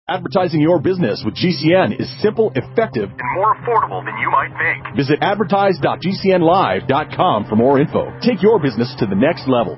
Advertising your business with GCN is simple, effective, and more affordable than you might think. Visit advertise.gcnlive.com for more info. Take your business to the next level.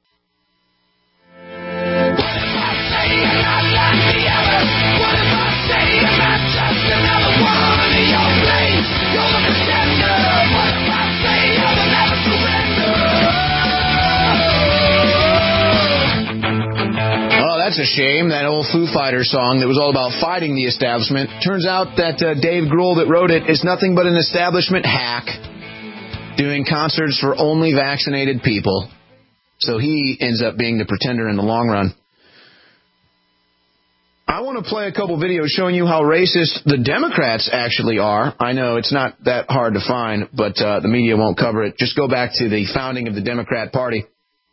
That's a shame, that old Foo Fighters song that was all about fighting the establishment. Turns out that Dave Grohl that wrote it is nothing but an establishment hack doing concerts for only vaccinated people. So he ends up being the pretender in the long run. I want to play a couple videos showing you how racist the Democrats actually are. I know it's not that hard to find, but the media won't cover it. Just go back to the founding of the Democrat Party.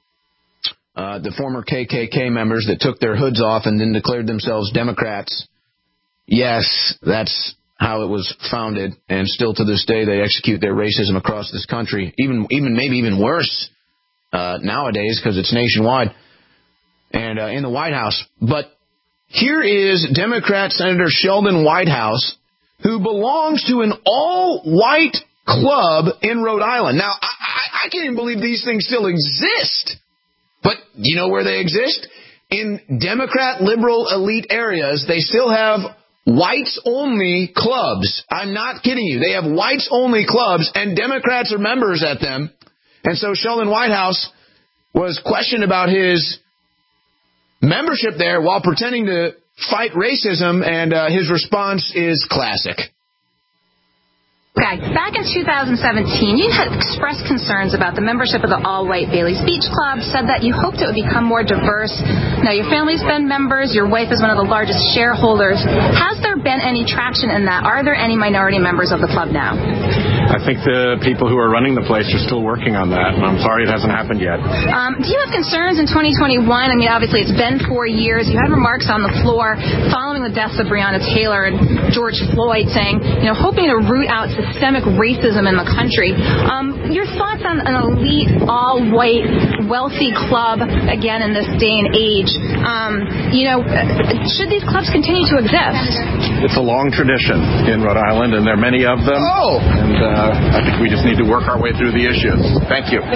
The former KKK members that took their hoods off and then declared themselves Democrats. Yes, that's how it was founded, and still to this day they execute their racism across this country, maybe even worse nowadays because it's nationwide and in the White House. But here is Democrat Senator Sheldon Whitehouse, who belongs to an all-white club in Rhode Island. Now, I can't even believe these things still exist. But you know where they exist? In Democrat liberal elite areas, they still have whites-only clubs. I'm not kidding you. They have whites-only clubs, and Democrats are members at them. And so Sheldon Whitehouse was questioned about his membership there while pretending to fight racism, and his response is classic. Okay. Back in 2017, you had expressed concerns about the membership of the all-white Bailey's Beach Club, said that you hoped it would become more diverse. Now, your family's been members. Your wife is one of the largest shareholders. Has there been any traction in that? Are there any minority members of the club now? I think the people who are running the place are still working on that, and I'm sorry it hasn't happened yet. Do you have concerns in 2021? I mean, obviously, it's been 4 years. You had remarks on the floor following the deaths of Breonna Taylor and George Floyd saying, hoping to root out systemic racism in the country. Your thoughts on an elite, all-white, wealthy club, again, in this day and age? Should these clubs continue to exist? It's a long tradition in Rhode Island, and there are many of them. Oh! And I think we just need to work our way through the issues. Thank you.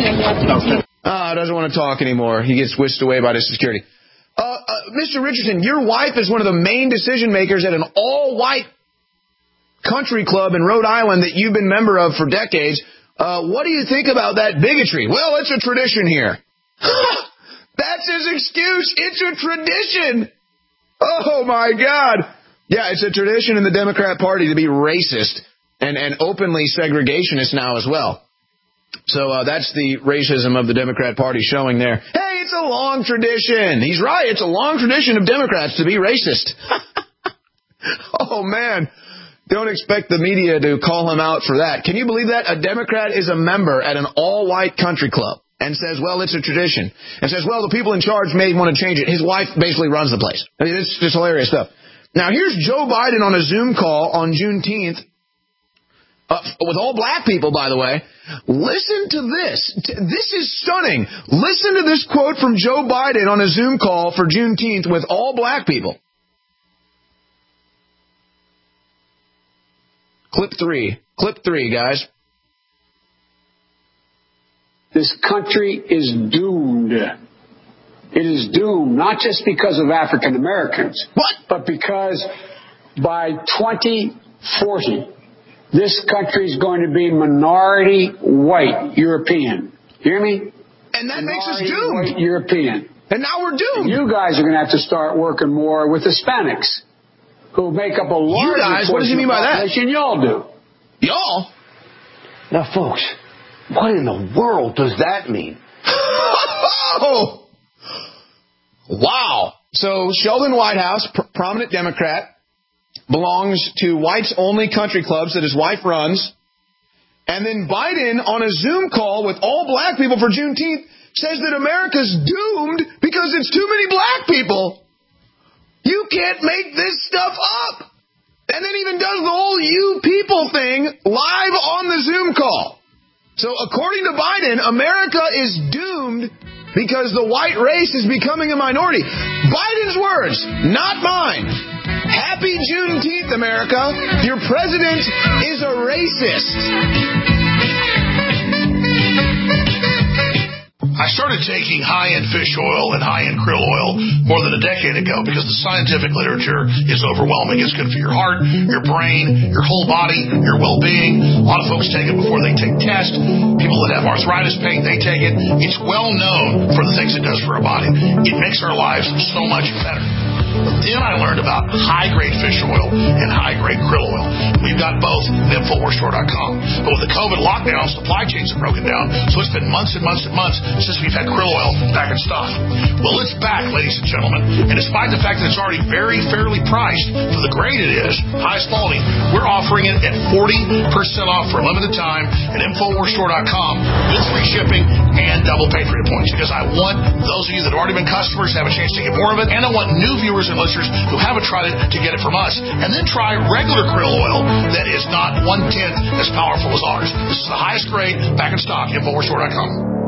Doesn't want to talk anymore. He gets whisked away by the security. Mr. Richardson, your wife is one of the main decision makers at an all-white country club in Rhode Island that you've been member of for decades. What do you think about that bigotry? Well, it's a tradition here. That's his excuse. It's a tradition. Oh, my God. Yeah, it's a tradition in the Democrat Party to be racist and openly segregationist now as well. So that's the racism of the Democrat Party showing there. Hey, it's a long tradition. He's right. It's a long tradition of Democrats to be racist. Oh, man. Don't expect the media to call him out for that. Can you believe that? A Democrat is a member at an all-white country club and says, well, it's a tradition. And says, well, the people in charge may want to change it. His wife basically runs the place. I mean, it's just hilarious stuff. Now, here's Joe Biden on a Zoom call on Juneteenth. With all black people, by the way. Listen to this. This is stunning. Listen to this quote from Joe Biden on a Zoom call for Juneteenth with all black people. Clip three, guys. This country is doomed. It is doomed, not just because of African Americans, but because by 2040, this country is going to be minority white European. Hear me? And that minority makes us doomed. White European. And now we're doomed. And you guys are going to have to start working more with Hispanics, who make up a larger portion what does he mean by that? Y'all do. Y'all? Now, folks, what in the world does that mean? Oh! Wow. So Sheldon Whitehouse, prominent Democrat, belongs to whites-only country clubs that his wife runs. And then Biden, on a Zoom call with all black people for Juneteenth, says that America's doomed because it's too many black people. You can't make this stuff up. And then even does the whole you people thing live on the Zoom call. So according to Biden, America is doomed because the white race is becoming a minority. Biden's words, not mine. America. Your president is a racist. I started taking high-end fish oil and high-end krill oil more than a decade ago because the scientific literature is overwhelming. It's good for your heart, your brain, your whole body, your well-being. A lot of folks take it before they take tests. People that have arthritis pain, they take it. It's well known for the things it does for our body. It makes our lives so much better. Then I learned about high-grade fish oil and high-grade krill oil. We've got both at InfoWarsStore.com. But with the COVID lockdown, supply chains have broken down, so it's been months and months and months since we've had krill oil back in stock. Well, it's back, ladies and gentlemen. And despite the fact that it's already very fairly priced for the grade it is, highest quality, we're offering it at 40% off for a limited time at InfoWarsStore.com with free shipping and double Patriot points. Because I want those of you that have already been customers to have a chance to get more of it, and I want new viewers and listeners who haven't tried it to get it from us, and then try regular krill oil that is not 1/10 as powerful as ours. This is the highest grade, back in stock, InfoWarsStore.com.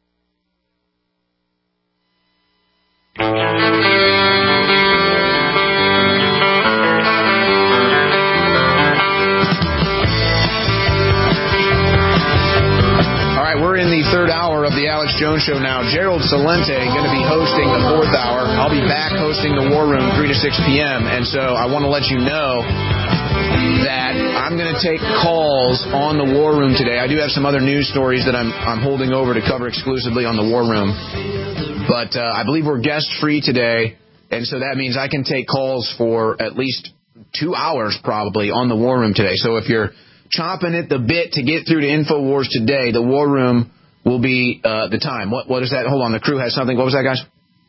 We're in the third hour of the Alex Jones Show now. Gerald Celente going to be hosting the fourth hour. I'll be back hosting the War Room 3 to 6 p.m. And so I want to let you know that I'm going to take calls on the War Room today. I do have some other news stories that I'm holding over to cover exclusively on the War Room. But I believe we're guest-free today, and so that means I can take calls for at least 2 hours probably on the War Room today. So if you're chomping at the bit to get through to InfoWars today, the War Room will be the time. What is that? Hold on, the crew has something. What was that, guys?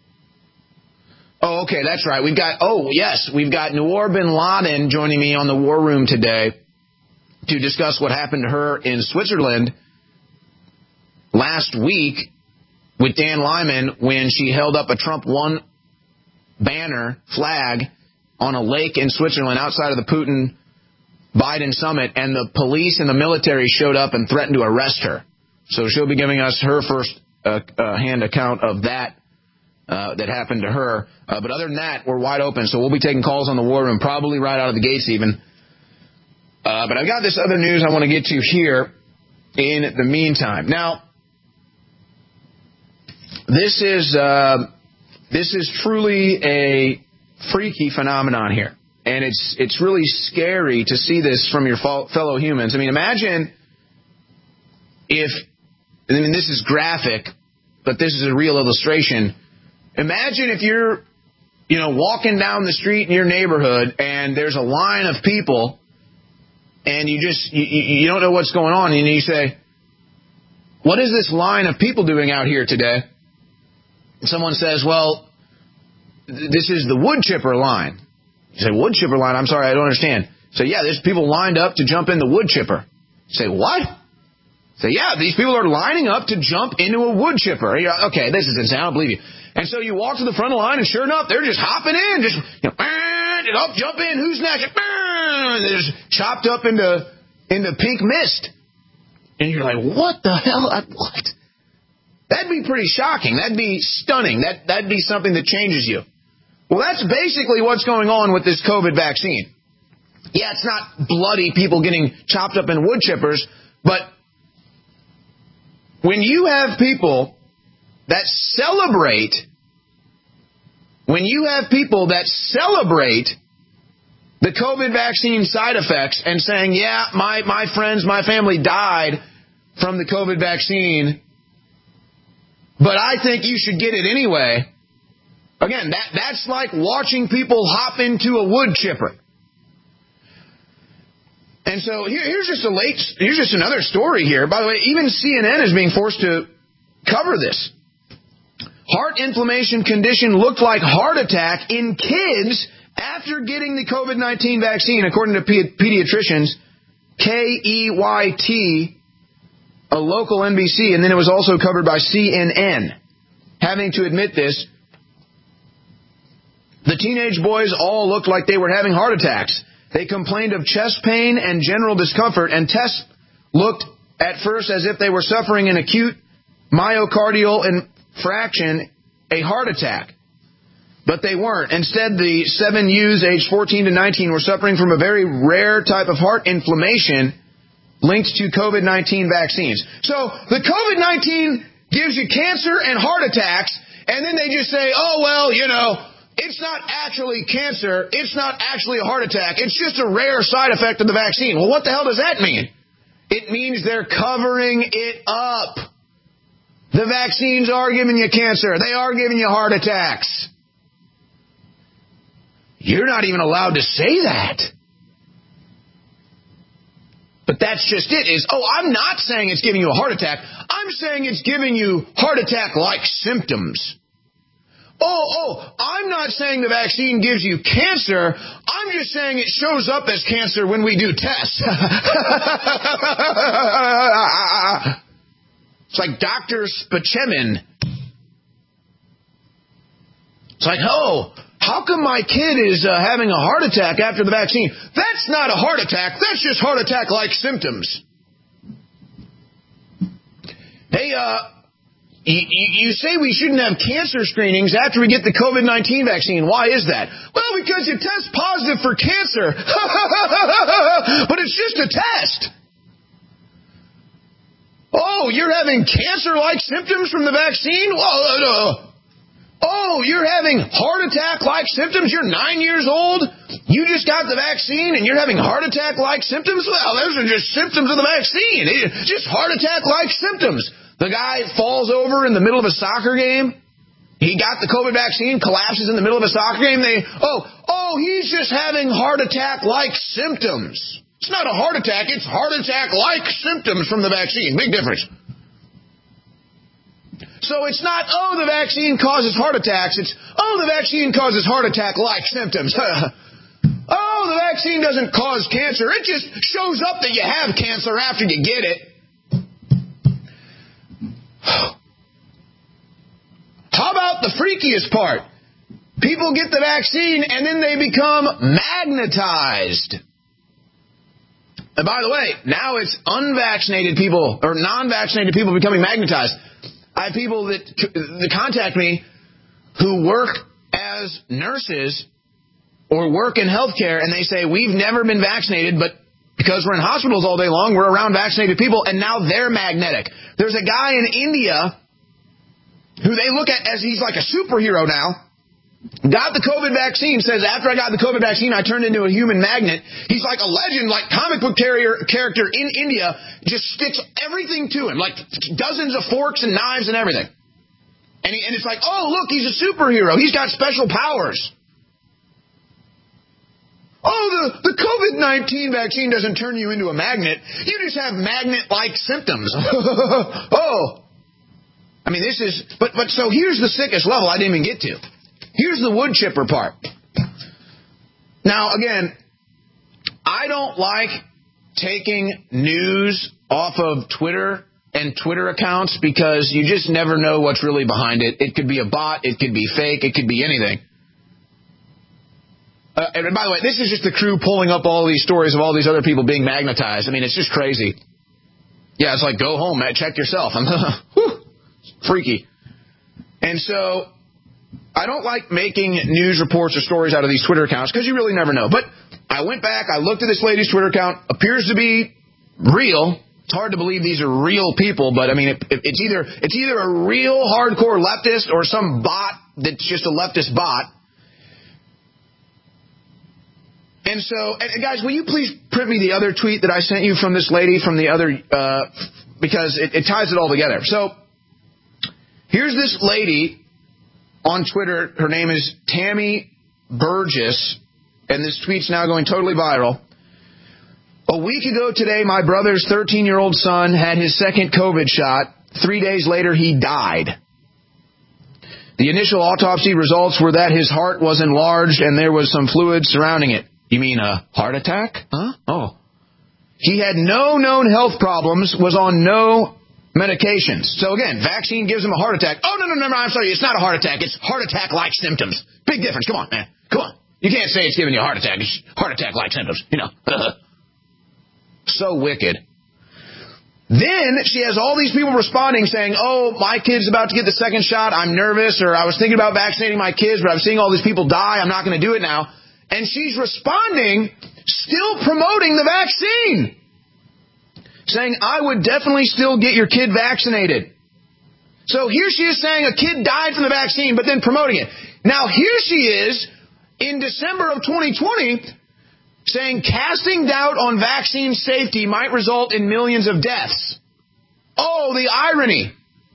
Oh, okay, that's right. We've got Noor bin Laden joining me on the War Room today to discuss what happened to her in Switzerland last week with Dan Lyman when she held up a Trump 1 banner flag on a lake in Switzerland outside of the Putin-Biden summit, and the police and the military showed up and threatened to arrest her. So she'll be giving us her first-hand account of that happened to her. But other than that, we're wide open, so we'll be taking calls on the War Room, probably right out of the gates even. But I've got this other news I want to get to here in the meantime. Now, this is truly a freaky phenomenon here. And it's really scary to see this from your fellow humans. I mean, imagine if, this is graphic, but this is a real illustration. Imagine if you're, walking down the street in your neighborhood and there's a line of people and you don't know what's going on, and you say, what is this line of people doing out here today? And someone says, well, this is the wood chipper line. You say, wood chipper line? I'm sorry, I don't understand. So, yeah, there's people lined up to jump in the wood chipper. You say, what? So, yeah, these people are lining up to jump into a wood chipper. Okay, this is insane. I don't believe you. And so you walk to the front of the line, and sure enough, they're just hopping in. Just, jump in. Who's next? They're just chopped up into pink mist. And you're like, what the hell? What? That'd be pretty shocking. That'd be stunning. That'd be something that changes you. Well, that's basically what's going on with this COVID vaccine. Yeah, it's not bloody people getting chopped up in wood chippers, but when you have people that celebrate the COVID vaccine side effects and saying, yeah, my friends, my family died from the COVID vaccine, but I think you should get it anyway. Again, that's like watching people hop into a wood chipper. And so here's just another story here. By the way, even CNN is being forced to cover this. Heart inflammation condition looked like heart attack in kids after getting the COVID-19 vaccine, according to pediatricians. KEYT, a local NBC, and then it was also covered by CNN, having to admit this. The teenage boys all looked like they were having heart attacks. They complained of chest pain and general discomfort, and tests looked at first as if they were suffering an acute myocardial infarction, a heart attack. But they weren't. Instead, the 7 youths aged 14 to 19 were suffering from a very rare type of heart inflammation linked to COVID-19 vaccines. So the COVID-19 gives you cancer and heart attacks, and then they just say, oh, well, it's not actually cancer. It's not actually a heart attack. It's just a rare side effect of the vaccine. Well, what the hell does that mean? It means they're covering it up. The vaccines are giving you cancer. They are giving you heart attacks. You're not even allowed to say that. But that's just it, I'm not saying it's giving you a heart attack. I'm saying it's giving you heart attack-like symptoms. I'm not saying the vaccine gives you cancer. I'm just saying it shows up as cancer when we do tests. It's like Dr. Spaceman. It's like, how come my kid is having a heart attack after the vaccine? That's not a heart attack. That's just heart attack-like symptoms. Hey, you say we shouldn't have cancer screenings after we get the COVID-19 vaccine. Why is that? Well, because you test positive for cancer. But it's just a test. Oh, you're having cancer-like symptoms from the vaccine? You're having heart attack-like symptoms? You're 9 years old? You just got the vaccine and you're having heart attack-like symptoms? Well, those are just symptoms of the vaccine. Just heart attack-like symptoms. The guy falls over in the middle of a soccer game. He got the COVID vaccine, collapses in the middle of a soccer game. He's just having heart attack-like symptoms. It's not a heart attack. It's heart attack-like symptoms from the vaccine. Big difference. So it's not, the vaccine causes heart attacks. It's, the vaccine causes heart attack-like symptoms. The vaccine doesn't cause cancer. It just shows up that you have cancer after you get it. How about the freakiest part? People get the vaccine and then they become magnetized. And by the way, now it's unvaccinated people or non-vaccinated people becoming magnetized. I have people that contact me who work as nurses or work in healthcare, and they say, we've never been vaccinated, but because we're in hospitals all day long, we're around vaccinated people, and now they're magnetic. There's a guy in India who they look at as he's like a superhero now. Got the COVID vaccine, says after I got the COVID vaccine, I turned into a human magnet. He's like a legend, like comic book character in India, just sticks everything to him, like dozens of forks and knives and everything. And it's like, look, he's a superhero. He's got special powers. The COVID-19 vaccine doesn't turn you into a magnet. You just have magnet-like symptoms. So here's the sickest level I didn't even get to. Here's the wood chipper part. Now, again, I don't like taking news off of Twitter and Twitter accounts because you just never know what's really behind it. It could be a bot. It could be fake. It could be anything. And by the way, this is just the crew pulling up all these stories of all these other people being magnetized. I mean, it's just crazy. Yeah, it's like, go home, Matt, check yourself. Freaky. And so I don't like making news reports or stories out of these Twitter accounts because you really never know. But I went back, I looked at this lady's Twitter account, appears to be real. It's hard to believe these are real people, but I mean, it's either a real hardcore leftist or some bot that's just a leftist bot. And so, guys, will you please print me the other tweet that I sent you from this lady from the other, because it ties it all together. So, here's this lady on Twitter. Her name is Tammy Burgess, and this tweet's now going totally viral. A week ago today, my brother's 13-year-old son had his second COVID shot. 3 days later, he died. The initial autopsy results were that his heart was enlarged and there was some fluid surrounding it. You mean a heart attack? Huh? Oh. He had no known health problems, was on no medications. So again, vaccine gives him a heart attack. Oh, no, I'm sorry. It's not a heart attack. It's heart attack-like symptoms. Big difference. Come on, man. Come on. You can't say it's giving you a heart attack. It's heart attack-like symptoms. So wicked. Then she has all these people responding saying, oh, my kid's about to get the second shot. I'm nervous, or I was thinking about vaccinating my kids, but I'm seeing all these people die. I'm not going to do it now. And she's responding, still promoting the vaccine, saying, I would definitely still get your kid vaccinated. So here she is saying a kid died from the vaccine, but then promoting it. Now here she is in December of 2020 saying casting doubt on vaccine safety might result in millions of deaths. Oh, the irony.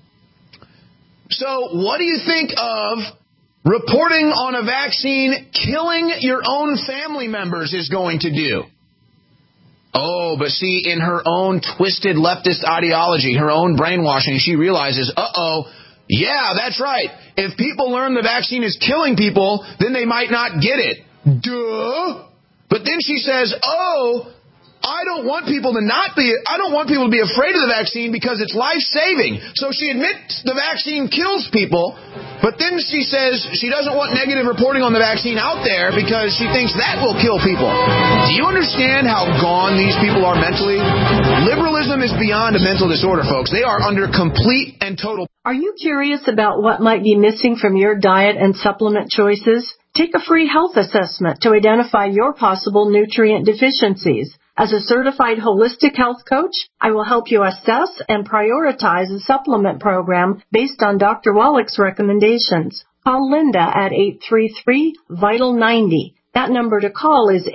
So what do you think of reporting on a vaccine killing your own family members is going to do? Oh, but see, in her own twisted leftist ideology, her own brainwashing, she realizes, yeah, that's right. If people learn the vaccine is killing people, then they might not get it. Duh. But then she says, I don't want people to be afraid of the vaccine because it's life-saving. So she admits the vaccine kills people, but then she says she doesn't want negative reporting on the vaccine out there because she thinks that will kill people. Do you understand how gone these people are mentally? Liberalism is beyond a mental disorder, folks. They are under complete and total. Are you curious about what might be missing from your diet and supplement choices? Take a free health assessment to identify your possible nutrient deficiencies. As a certified holistic health coach, I will help you assess and prioritize a supplement program based on Dr. Wallach's recommendations. Call Linda at 833-VITAL-90. That number to call is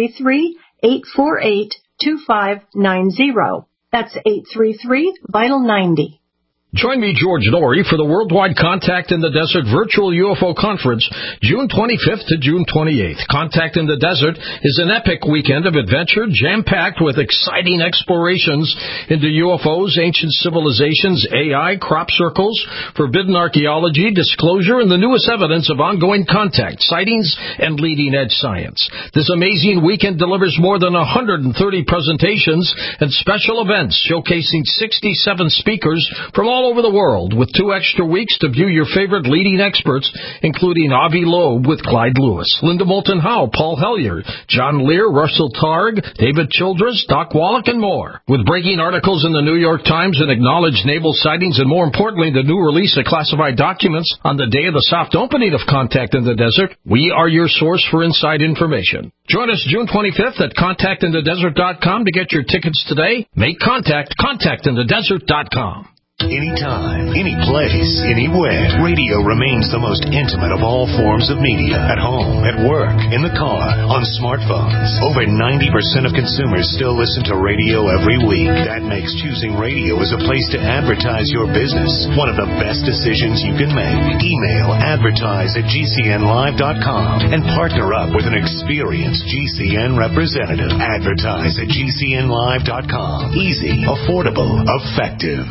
833-848-2590. That's 833-VITAL-90. Join me, George Norrie, for the Worldwide Contact in the Desert Virtual UFO Conference, June 25th to June 28th. Contact in the Desert is an epic weekend of adventure, jam-packed with exciting explorations into UFOs, ancient civilizations, AI, crop circles, forbidden archaeology, disclosure, and the newest evidence of ongoing contact, sightings, and leading-edge science. This amazing weekend delivers more than 130 presentations and special events showcasing 67 speakers from all over the world, with 2 extra weeks to view your favorite leading experts, including Avi Loeb with Clyde Lewis, Linda Moulton Howe, Paul Hellyer, John Lear, Russell Targ, David Childress, Doc Wallach, and more. With breaking articles in the New York Times and acknowledged naval sightings, and more importantly, the new release of classified documents on the day of the soft opening of Contact in the Desert, we are your source for inside information. Join us June 25th at contactinthedesert.com to get your tickets today. Make contact, contactinthedesert.com. Anytime, any place, anywhere. Radio remains the most intimate of all forms of media. At home, at work, in the car, on smartphones. Over 90% of consumers still listen to radio every week. That makes choosing radio as a place to advertise your business one of the best decisions you can make. Email advertise@gcnlive.com and partner up with an experienced GCN representative. Advertise at gcnlive.com. Easy, affordable, effective.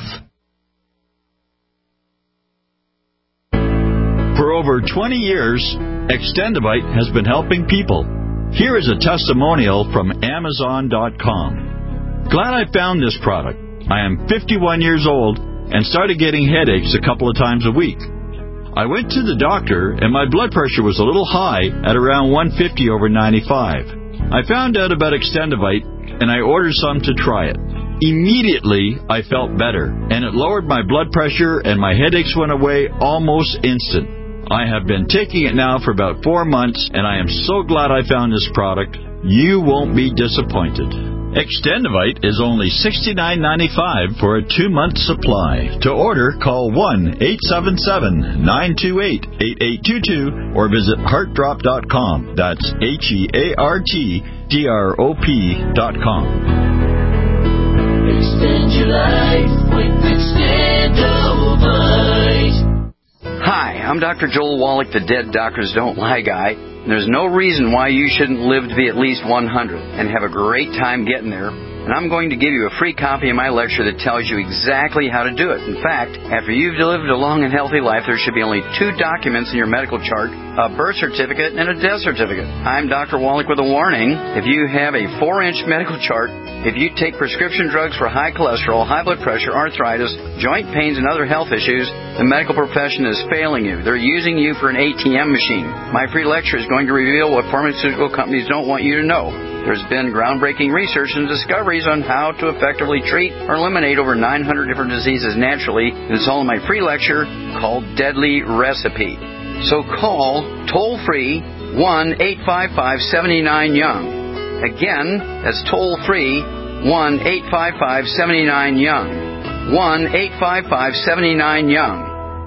For over 20 years, Extendivite has been helping people. Here is a testimonial from Amazon.com. Glad I found this product. I am 51 years old and started getting headaches a couple of times a week. I went to the doctor and my blood pressure was a little high at around 150 over 95. I found out about Extendivite and I ordered some to try it. Immediately, I felt better, and it lowered my blood pressure and my headaches went away almost instant. I have been taking it now for about 4 months, and I am so glad I found this product. You won't be disappointed. Extendivite is only $69.95 for a 2-month supply. To order, call 1-877-928-8822 or visit heartdrop.com. That's HEARTDROP.com. Extend your life with Extendivite. Hi, I'm Dr. Joel Wallach, the Dead Doctors Don't Lie guy. And there's no reason why you shouldn't live to be at least 100 and have a great time getting there. And I'm going to give you a free copy of my lecture that tells you exactly how to do it. In fact, after you've lived a long and healthy life, there should be only 2 documents in your medical chart, a birth certificate and a death certificate. I'm Dr. Wallach with a warning. If you have a 4-inch medical chart, if you take prescription drugs for high cholesterol, high blood pressure, arthritis, joint pains, and other health issues, the medical profession is failing you. They're using you for an ATM machine. My free lecture is going to reveal what pharmaceutical companies don't want you to know. There's been groundbreaking research and discoveries on how to effectively treat or eliminate over 900 different diseases naturally. It's all in my free lecture called Deadly Recipe. So call toll-free 1-855-79-YOUNG. Again, that's toll-free 1-855-79-YOUNG. 1-855-79-YOUNG.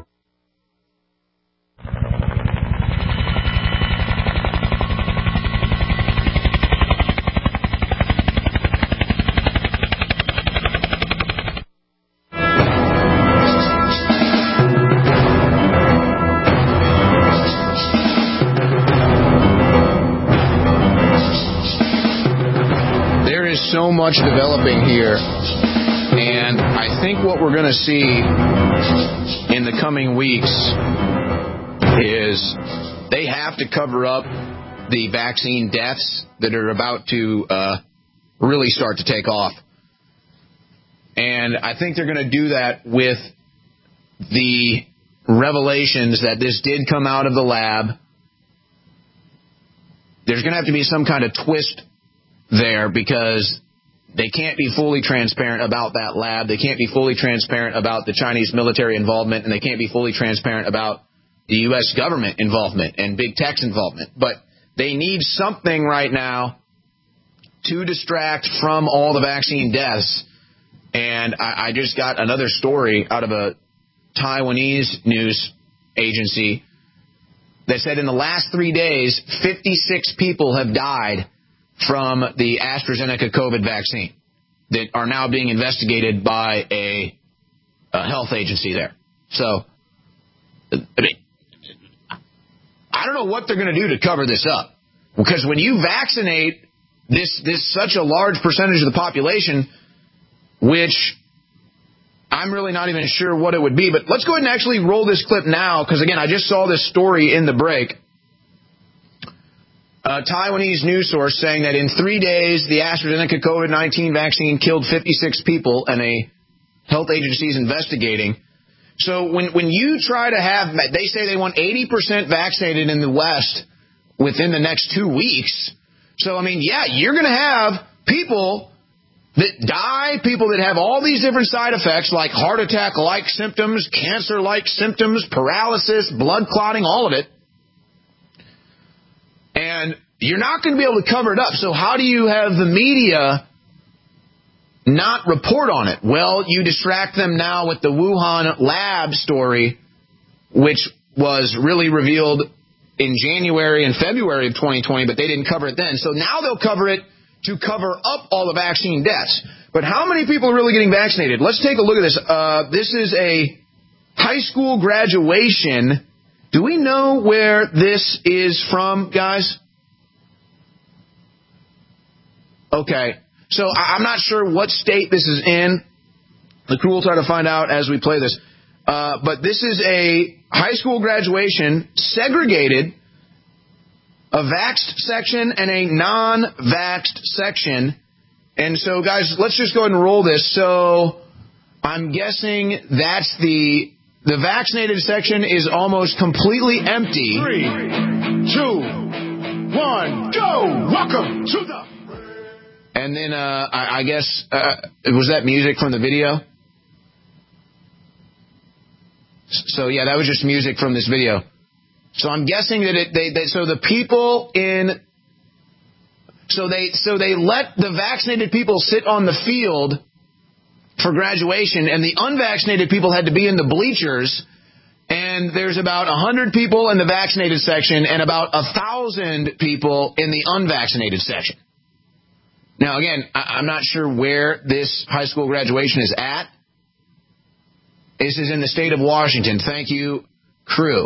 So much developing here, and I think what we're going to see in the coming weeks is they have to cover up the vaccine deaths that are about to really start to take off. And I think they're going to do that with the revelations that this did come out of the lab. There's going to have to be some kind of twist there because they can't be fully transparent about that lab. They can't be fully transparent about the Chinese military involvement, and they can't be fully transparent about the U.S. government involvement and big tech's involvement. But they need something right now to distract from all the vaccine deaths. And I just got another story out of a Taiwanese news agency that said in the last 3 days, 56 people have died from the AstraZeneca COVID vaccine that are now being investigated by a health agency there. So, I mean, I don't know what they're going to do to cover this up. Because when you vaccinate this such a large percentage of the population, which I'm really not even sure what it would be. But let's go ahead and actually roll this clip now, because, again, I just saw this story in the break. A Taiwanese news source saying that in 3 days, the AstraZeneca COVID-19 vaccine killed 56 people, and a health agency is investigating. So when you try to have, they say they want 80% vaccinated in the West within the next 2 weeks. So, I mean, yeah, you're going to have people that die, people that have all these different side effects like heart attack-like symptoms, cancer-like symptoms, paralysis, blood clotting, all of it. And you're not going to be able to cover it up. So how do you have the media not report on it? Well, you distract them now with the Wuhan lab story, which was really revealed in January and February of 2020, but they didn't cover it then. So now they'll cover it to cover up all the vaccine deaths. But how many people are really getting vaccinated? Let's take a look at this. This is a high school graduation. Do we know where this is from, guys? Okay. So I'm not sure what state this is in. The crew will try to find out as we play this. But this is a high school graduation, segregated, a vaxxed section and a non-vaxxed section. And so, guys, let's just go ahead and roll this. So I'm guessing that's the vaccinated section is almost completely empty. 3, 2, 1, go! Welcome to the... And then I guess, was that music from the video? So, yeah, that was just music from this video. So I'm guessing that so the people in... So they let the vaccinated people sit on the field for graduation, and the unvaccinated people had to be in the bleachers. And there's about 100 people in the vaccinated section and about 1,000 people in the unvaccinated section. Now, again, I'm not sure where this high school graduation is at. This is in the state of Washington. Thank you, crew.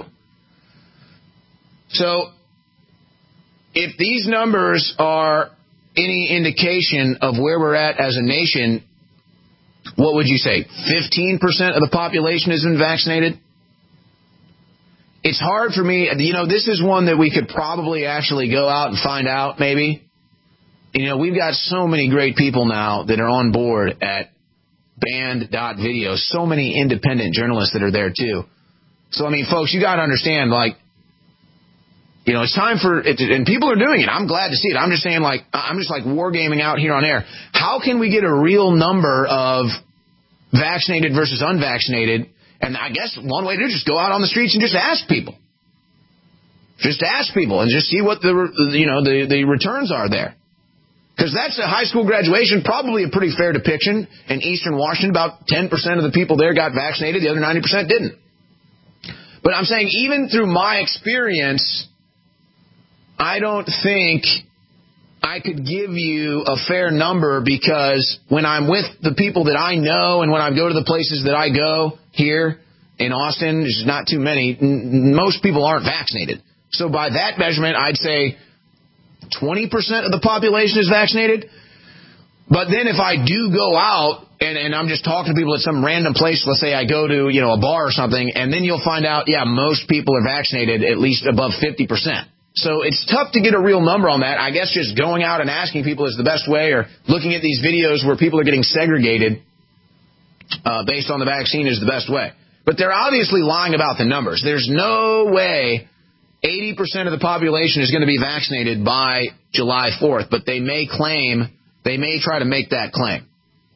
So, if these numbers are any indication of where we're at as a nation, what would you say? 15% of the population has been vaccinated? It's hard for me. You know, this is one that we could probably actually go out and find out, maybe. You know, we've got so many great people now that are on board at band.video. So many independent journalists that are there, too. So, I mean, folks, you got to understand, like, it's time for it, and people are doing it. I'm glad to see it. I'm just saying, I'm just wargaming out here on air. How can we get a real number of vaccinated versus unvaccinated? And I guess one way to do it is just go out on the streets and just ask people. Just ask people and just see what the returns are there. Because that's a high school graduation, probably a pretty fair depiction. In Eastern Washington, about 10% of the people there got vaccinated. The other 90% didn't. But I'm saying even through my experience, I don't think I could give you a fair number, because when I'm with the people that I know and when I go to the places that I go here in Austin, there's not too many, most people aren't vaccinated. So by that measurement, I'd say 20% of the population is vaccinated. But then if I do go out and I'm just talking to people at some random place, let's say I go to, a bar or something, and then you'll find out, most people are vaccinated, at least above 50%. So it's tough to get a real number on that. I guess just going out and asking people is the best way, or looking at these videos where people are getting segregated based on the vaccine is the best way. But they're obviously lying about the numbers. There's no way 80% of the population is going to be vaccinated by July 4th, but they may try to make that claim.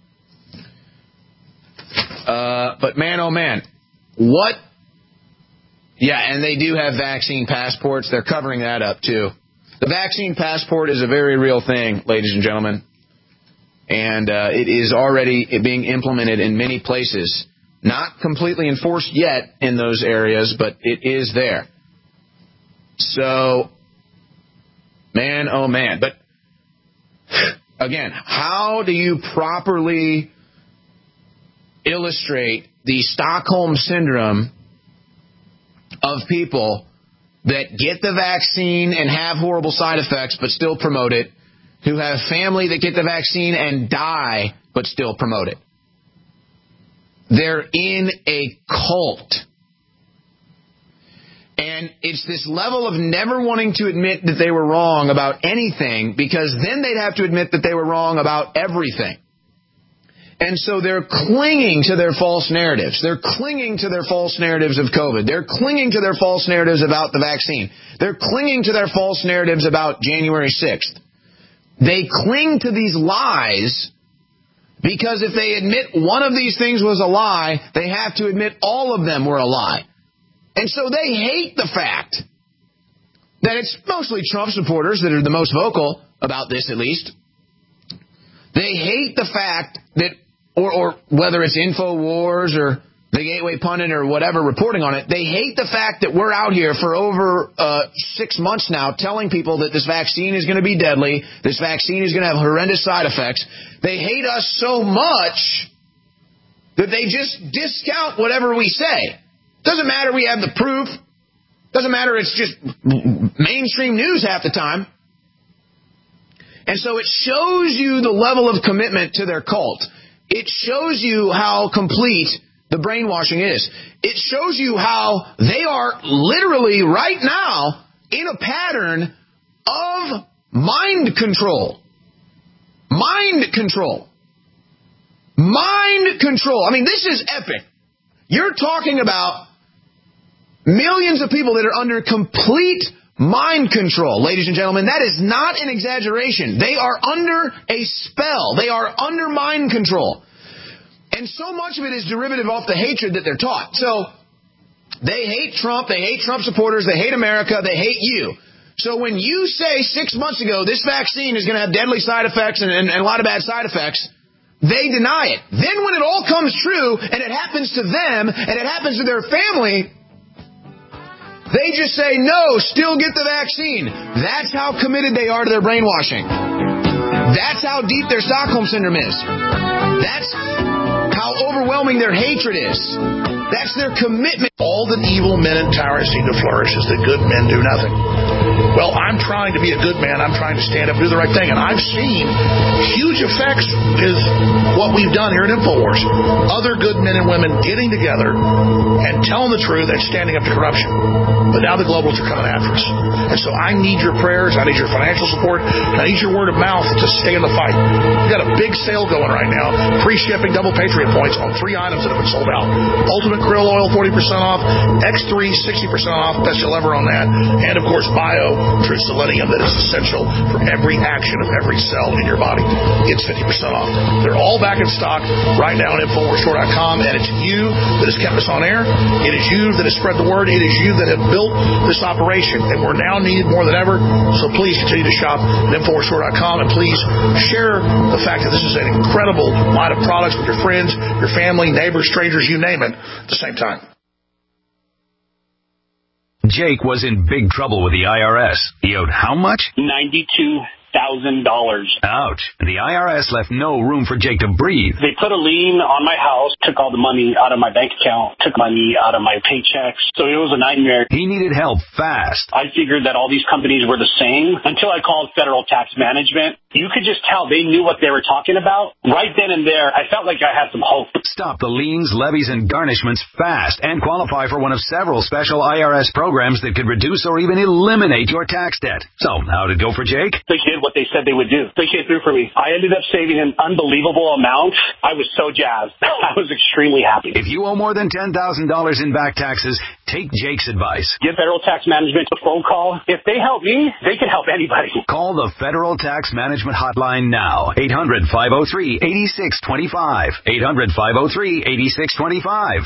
But man, oh man, what? Yeah, and they do have vaccine passports. They're covering that up, too. The vaccine passport is a very real thing, ladies and gentlemen. And it is already being implemented in many places. Not completely enforced yet in those areas, but it is there. So, man, oh man. But, again, how do you properly illustrate the Stockholm Syndrome of people that get the vaccine and have horrible side effects but still promote it, who have family that get the vaccine and die but still promote it? They're in a cult. And it's this level of never wanting to admit that they were wrong about anything, because then they'd have to admit that they were wrong about everything. And so they're clinging to their false narratives. They're clinging to their false narratives of COVID. They're clinging to their false narratives about the vaccine. They're clinging to their false narratives about January 6th. They cling to these lies because if they admit one of these things was a lie, they have to admit all of them were a lie. And so they hate the fact that it's mostly Trump supporters that are the most vocal about this, at least. They hate the fact that, or whether it's InfoWars or the Gateway Pundit or whatever reporting on it, they hate the fact that we're out here for over 6 months now telling people that this vaccine is going to be deadly, this vaccine is going to have horrendous side effects. They hate us so much that they just discount whatever we say. Doesn't matter we have the proof. Doesn't matter it's just mainstream news half the time. And so it shows you the level of commitment to their cult. It shows you how complete the brainwashing is. It shows you how they are literally right now in a pattern of mind control. Mind control. Mind control. I mean, this is epic. You're talking about millions of people that are under complete mind control, ladies and gentlemen. That is not an exaggeration. They are under a spell. They are under mind control. And so much of it is derivative off the hatred that they're taught. So they hate Trump. They hate Trump supporters. They hate America. They hate you. So when you say 6 months ago this vaccine is going to have deadly side effects and a lot of bad side effects, they deny it. Then when it all comes true and it happens to them and it happens to their family, they just say, no, still get the vaccine. That's how committed they are to their brainwashing. That's how deep their Stockholm Syndrome is. That's how overwhelming their hatred is. That's their commitment. All that evil men and tyrants seem to flourish is that good men do nothing. Well, I'm trying to be a good man. I'm trying to stand up and do the right thing. And I've seen huge effects with what we've done here at InfoWars. Other good men and women getting together and telling the truth and standing up to corruption. But now the globalists are coming after us. And so I need your prayers. I need your financial support. I need your word of mouth to stay in the fight. We've got a big sale going right now. Free shipping, double Patriot points on 3 items that have been sold out. Ultimate Krill Oil, 40% off. X3, 60% off. Best you'll ever on that. And, of course, Bio True Selenium that is essential for every action of every cell in your body. It's 50% off. They're all back in stock right now on InfoWarsStore.com, and it's you that has kept us on air. It is you that has spread the word. It is you that have built this operation, and we're now needed more than ever. So please continue to shop at InfoWarsStore.com, and please share the fact that this is an incredible line of products with your friends, your family, neighbors, strangers, you name it, at the same time. Jake was in big trouble with the IRS. He owed how much? $92,000. Ouch. The IRS left no room for Jake to breathe. They put a lien on my house, took all the money out of my bank account, took money out of my paychecks. So it was a nightmare. He needed help fast. I figured that all these companies were the same until I called Federal Tax Management. You could just tell they knew what they were talking about. Right then and there, I felt like I had some hope. Stop the liens, levies, and garnishments fast and qualify for one of several special IRS programs that could reduce or even eliminate your tax debt. So, how did it go for Jake? They did what they said they would do. They came through for me. I ended up saving an unbelievable amount. I was so jazzed. I was extremely happy. If you owe more than $10,000 in back taxes, take Jake's advice. Give Federal Tax Management a phone call. If they help me, they can help anybody. Call the Federal Tax Management hotline now. 800-503-8625. 800-503-8625.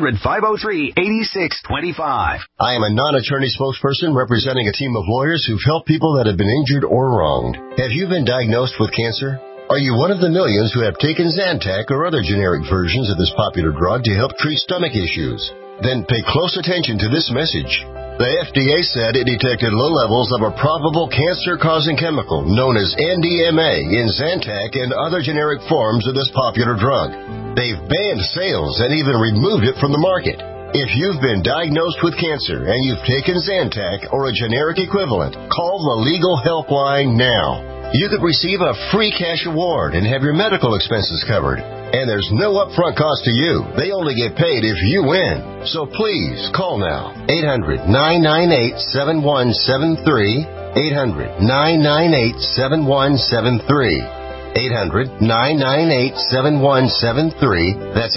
800-503-8625. I am a non-attorney spokesperson representing a team of lawyers who've helped people that have been injured or wronged. Have you been diagnosed with cancer? Are you one of the millions who have taken Zantac or other generic versions of this popular drug to help treat stomach issues? Then pay close attention to this message. The FDA said it detected low levels of a probable cancer-causing chemical known as NDMA in Zantac and other generic forms of this popular drug. They've banned sales and even removed it from the market. If you've been diagnosed with cancer and you've taken Zantac or a generic equivalent, call the Legal Helpline now. You could receive a free cash award and have your medical expenses covered. And there's no upfront cost to you. They only get paid if you win. So please, call now. 800-998-7173. 800-998-7173. 800-998-7173. That's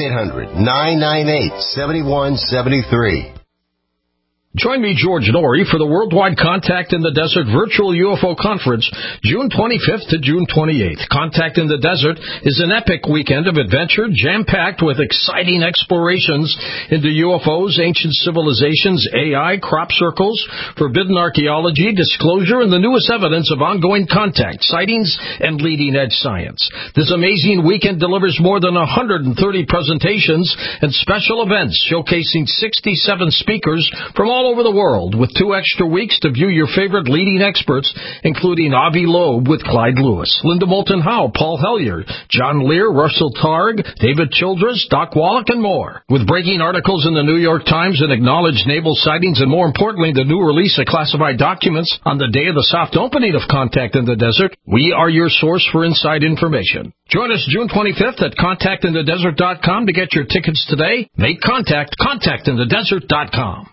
800-998-7173. Join me, George Norrie, for the Worldwide Contact in the Desert Virtual UFO Conference, June 25th to June 28th. Contact in the Desert is an epic weekend of adventure, jam-packed with exciting explorations into UFOs, ancient civilizations, AI, crop circles, forbidden archaeology, disclosure, and the newest evidence of ongoing contact, sightings, and leading-edge science. This amazing weekend delivers more than 130 presentations and special events showcasing 67 speakers from all over the world, with 2 extra weeks to view your favorite leading experts, including Avi Loeb with Clyde Lewis, Linda Moulton Howe, Paul Hellyer, John Lear, Russell Targ, David Childress, Doc Wallach, and more. With breaking articles in the New York Times and acknowledged naval sightings, and more importantly, the new release of classified documents on the day of the soft opening of Contact in the Desert, we are your source for inside information. Join us June 25th at contactinthedesert.com to get your tickets today. Make contact, contactinthedesert.com.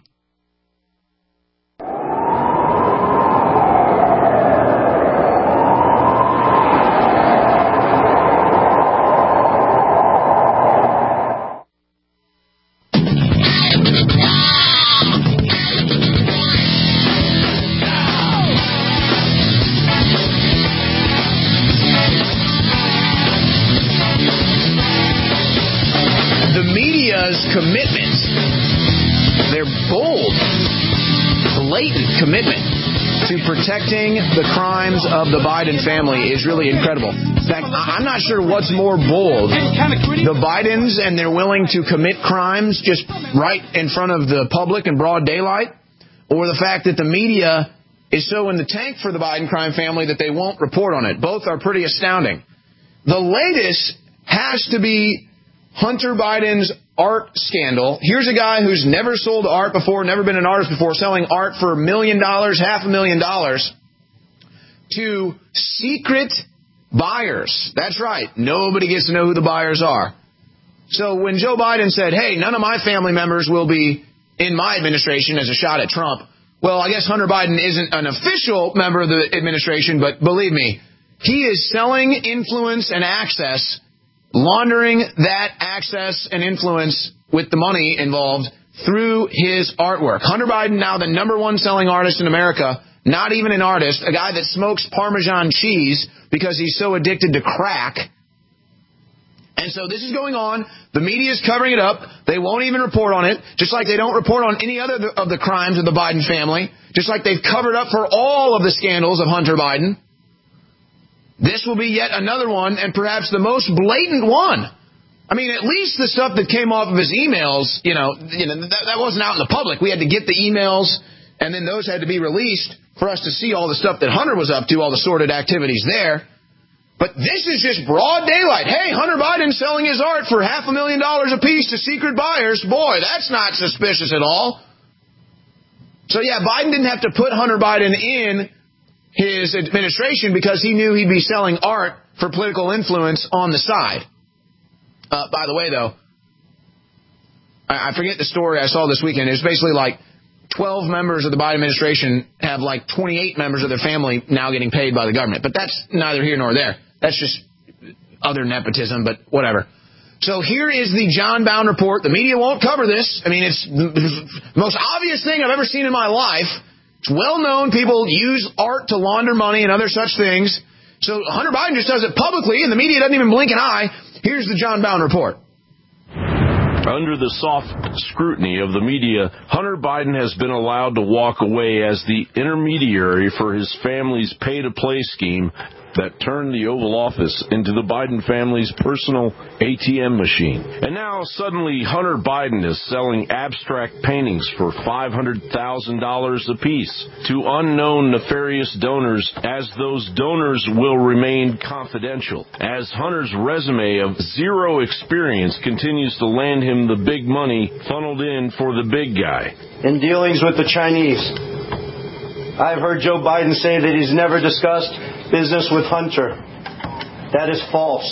Commitment, their bold, blatant commitment to protecting the crimes of the Biden family is really incredible. In fact, I'm not sure what's more bold, the Bidens and they're willing to commit crimes just right in front of the public in broad daylight, or the fact that the media is so in the tank for the Biden crime family that they won't report on it. Both are pretty astounding. The latest has to be Hunter Biden's art scandal. Here's a guy who's never sold art before, never been an artist before, selling art for $1 million, $500,000 to secret buyers. That's right. Nobody gets to know who the buyers are. So when Joe Biden said, hey, none of my family members will be in my administration as a shot at Trump, well, I guess Hunter Biden isn't an official member of the administration, but believe me, he is selling influence and access laundering that access and influence with the money involved through his artwork. Hunter Biden, now the #1 selling artist in America, not even an artist, a guy that smokes Parmesan cheese because he's so addicted to crack. And so this is going on. The media is covering it up. They won't even report on it, just like they don't report on any other of the crimes of the Biden family, just like they've covered up for all of the scandals of Hunter Biden. This will be yet another one, and perhaps the most blatant one. I mean, at least the stuff that came off of his emails, that wasn't out in the public. We had to get the emails, and then those had to be released for us to see all the stuff that Hunter was up to, all the sordid activities there. But this is just broad daylight. Hey, Hunter Biden selling his art for $500,000 apiece to secret buyers. Boy, that's not suspicious at all. So, yeah, Biden didn't have to put Hunter Biden in his administration because he knew he'd be selling art for political influence on the side. By the way, though, I forget the story I saw this weekend. It was basically like 12 members of the Biden administration have like 28 members of their family now getting paid by the government. But that's neither here nor there. That's just other nepotism, but whatever. So here is the John Bowne report. The media won't cover this. I mean, it's the most obvious thing I've ever seen in my life. It's well known. People use art to launder money and other such things. So Hunter Biden just does it publicly, and the media doesn't even blink an eye. Here's the John Bowne report. Under the soft scrutiny of the media, Hunter Biden has been allowed to walk away as the intermediary for his family's pay-to-play scheme that turned the Oval Office into the Biden family's personal ATM machine. And now, suddenly, Hunter Biden is selling abstract paintings for $500,000 apiece to unknown nefarious donors, as those donors will remain confidential, as Hunter's resume of zero experience continues to land him the big money funneled in for the big guy. In dealings with the Chinese, I've heard Joe Biden say that he's never discussed business with Hunter. That is false.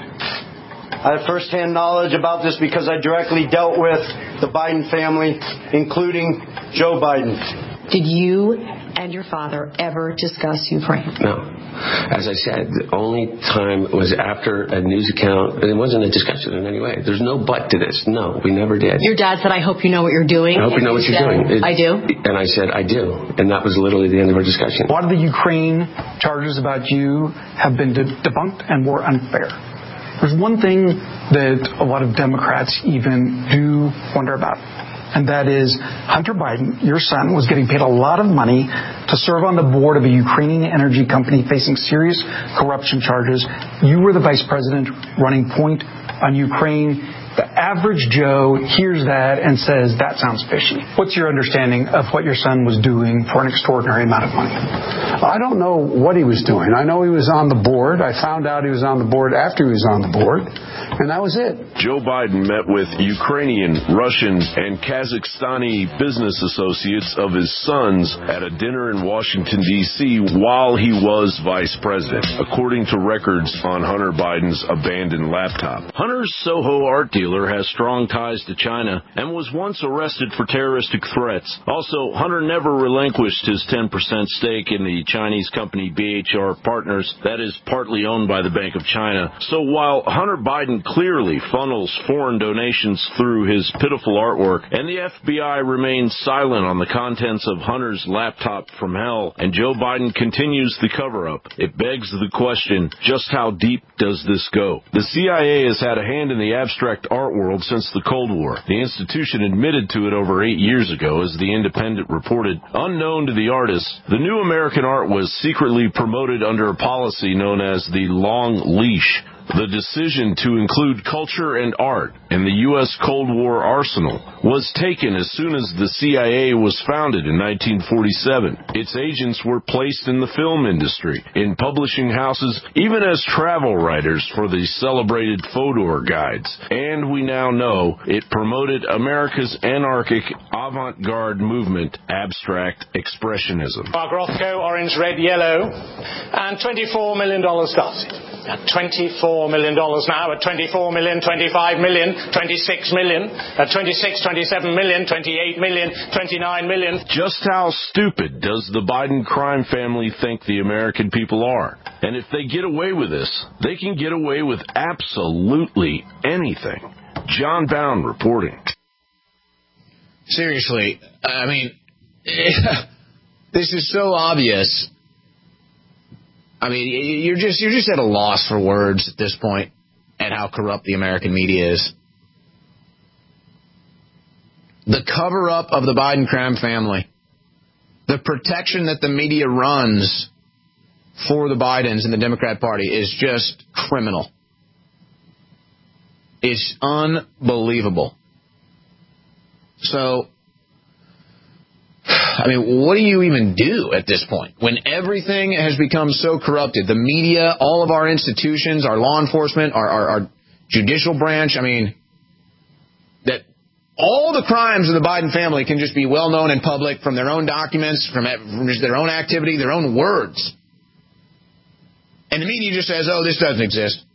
I have firsthand knowledge about this because I directly dealt with the Biden family, including Joe Biden. Did you and your father ever discuss Ukraine? No. As I said, the only time was after a news account. It wasn't a discussion in any way. There's no but to this. No, we never did. Your dad said, I hope you know what you're doing. I hope you know what you're doing. I do. And I said, I do. And that was literally the end of our discussion. A lot of the Ukraine charges about you have been debunked and were unfair. There's one thing that a lot of Democrats even do wonder about. And that is Hunter Biden, your son, was getting paid a lot of money to serve on the board of a Ukrainian energy company facing serious corruption charges. You were the vice president running point on Ukraine. The average Joe hears that and says, that sounds fishy. What's your understanding of what your son was doing for an extraordinary amount of money? I don't know what he was doing. I know he was on the board. I found out he was on the board after he was on the board, and that was it. Joe Biden met with Ukrainian, Russian, and Kazakhstani business associates of his sons at a dinner in Washington, D.C. while he was vice president, according to records on Hunter Biden's abandoned laptop. Hunter's Soho art dealer has strong ties to China and was once arrested for terroristic threats. Also, Hunter never relinquished his 10% stake in the Chinese company BHR Partners that is partly owned by the Bank of China. So while Hunter Biden clearly funnels foreign donations through his pitiful artwork, and the FBI remains silent on the contents of Hunter's laptop from hell, and Joe Biden continues the cover-up, it begs the question, just how deep does this go? The CIA has had a hand in the abstract art world since the Cold War. The institution admitted to it over 8 years ago, as The Independent reported. Unknown to the artists, the new American art was secretly promoted under a policy known as the Long Leash. The decision to include culture and art in the U.S. Cold War arsenal was taken as soon as the CIA was founded in 1947. Its agents were placed in the film industry, in publishing houses, even as travel writers for the celebrated Fodor guides. And we now know it promoted America's anarchic avant-garde movement, abstract expressionism. Mark Rothko, orange, red, yellow, and $24 million starts it. At $24 million now, at $24 million, $25 million, $26 million, at $26, $27 million, $28 million, $29 million. Just how stupid does the Biden crime family think the American people are? And if they get away with this, they can get away with absolutely anything. John Bound reporting. Seriously, I mean, this is so obvious. I mean, you're just at a loss for words at this point at how corrupt the American media is. The cover-up of the Biden crime family, the protection that the media runs for the Bidens and the Democrat Party is just criminal. It's unbelievable. So, I mean, what do you even do at this point? When everything has become so corrupted, the media, all of our institutions, our law enforcement, our judicial branch, I mean, that all the crimes of the Biden family can just be well known in public from their own documents, from their own activity, their own words. And the media just says, oh, this doesn't exist.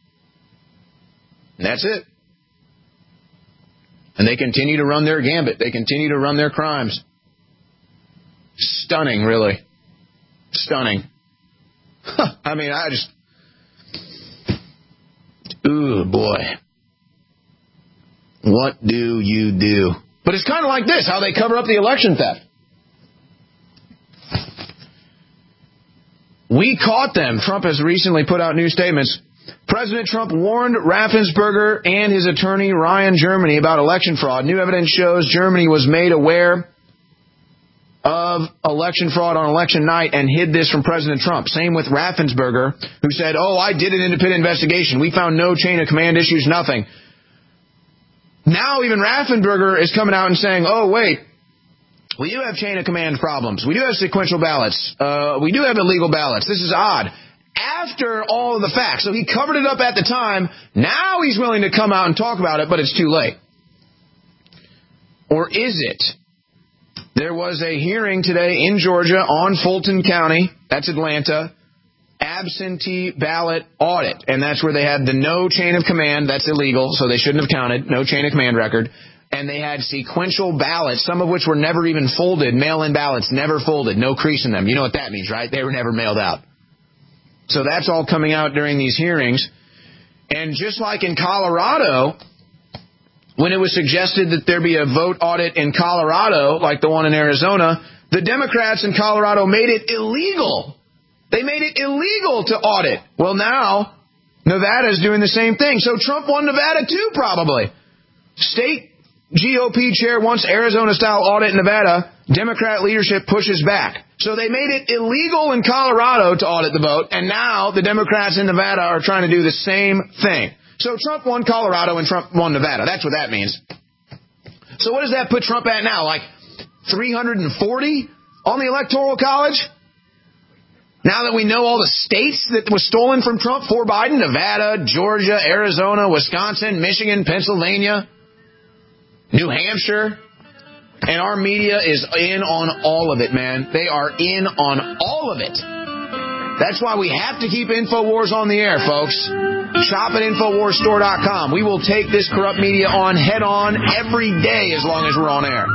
And that's it. And they continue to run their gambit. They continue to run their crimes. Stunning, really. Stunning. I mean, ooh, boy. What do you do? But it's kind of like this, how they cover up the election theft. We caught them. Trump has recently put out new statements. President Trump warned Raffensperger and his attorney Ryan Germany about election fraud. New evidence shows Germany was made aware of election fraud on election night and hid this from President Trump. Same with Raffensperger, who said, oh, I did an independent investigation. We found no chain of command issues, nothing. Now even Raffensperger is coming out and saying, oh, wait, we do have chain of command problems. We do have sequential ballots. We do have illegal ballots. This is odd. After all of the facts. So he covered it up at the time. Now he's willing to come out and talk about it, but it's too late. Or is it? There was a hearing today in Georgia on Fulton County, that's Atlanta, absentee ballot audit. And that's where they had the no chain of command, that's illegal, so they shouldn't have counted, no chain of command record. And they had sequential ballots, some of which were never even folded, mail-in ballots, never folded, no crease in them. You know what that means, right? They were never mailed out. So that's all coming out during these hearings. And just like in Colorado, when it was suggested that there be a vote audit in Colorado, like the one in Arizona, the Democrats in Colorado made it illegal. They made it illegal to audit. Well, now Nevada's doing the same thing. So Trump won Nevada too, probably. State GOP chair wants Arizona-style audit in Nevada. Democrat leadership pushes back. So they made it illegal in Colorado to audit the vote, and now the Democrats in Nevada are trying to do the same thing. So Trump won Colorado and Trump won Nevada. That's what that means. So what does that put Trump at now? Like 340 on the Electoral College? Now that we know all the states that was stolen from Trump for Biden, Nevada, Georgia, Arizona, Wisconsin, Michigan, Pennsylvania, New Hampshire. And our media is in on all of it, man. They are in on all of it. That's why we have to keep InfoWars on the air, folks. Shop at InfoWarsStore.com. We will take this corrupt media on head-on every day as long as we're on air.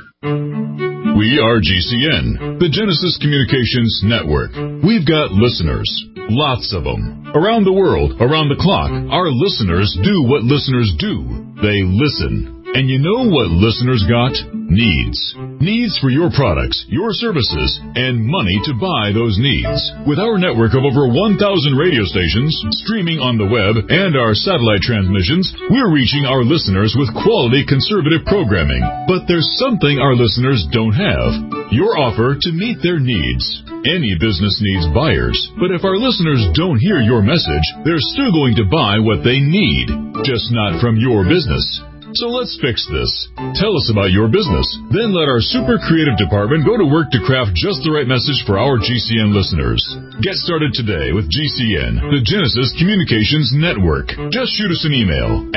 We are GCN, the Genesis Communications Network. We've got listeners, lots of them. Around the world, around the clock, our listeners do what listeners do. They listen. And you know what listeners got? Needs. Needs for your products, your services, and money to buy those needs. With our network of over 1,000 radio stations, streaming on the web, and our satellite transmissions, we're reaching our listeners with quality conservative programming. But there's something our listeners don't have. Your offer to meet their needs. Any business needs buyers, but if our listeners don't hear your message, they're still going to buy what they need, just not from your business. So let's fix this. Tell us about your business. Then let our super creative department go to work to craft just the right message for our GCN listeners. Get started today with GCN, the Genesis Communications Network. Just shoot us an email.